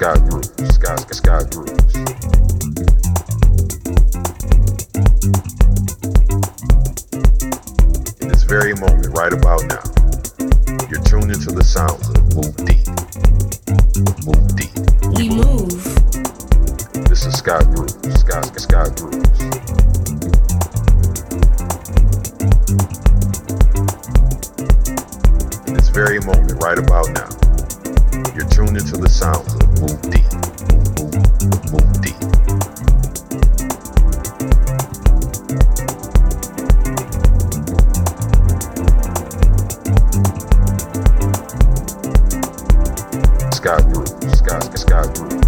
Scott Grooves, Scott Grooves. In this very moment, right about now, you're tuned into the sounds of Move Deep. Move Deep. We move. This is Scott Grooves, Scott Grooves. In this very moment, right about now, you're tuned into the sounds of Move Deep. Move Deep. Scott Grooves, Scott Grooves.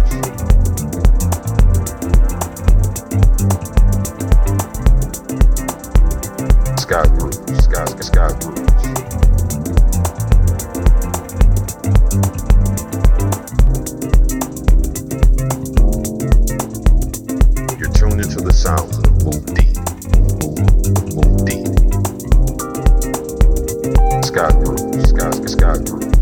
Scott Grooves, Scott Grooves. You're tuned into the sounds of Move Deep. Move Deep. Scott Grooves, Scott Grooves.